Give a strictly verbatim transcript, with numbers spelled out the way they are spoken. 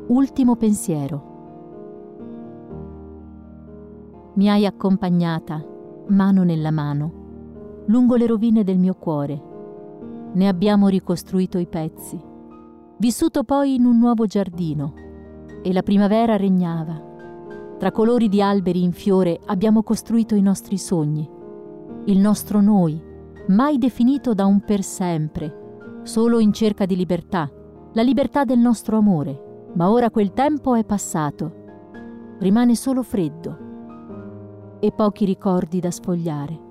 Ultimo pensiero. Mi hai accompagnata, mano nella mano, lungo le rovine del mio cuore. Ne abbiamo ricostruito i pezzi. Vissuto poi in un nuovo giardino, e la primavera regnava. Tra colori di alberi in fiore abbiamo costruito i nostri sogni, il nostro noi, mai definito da un per sempre, solo in cerca di libertà, la libertà del nostro amore. Ma ora quel tempo è passato. Rimane solo freddo e pochi ricordi da sfogliare.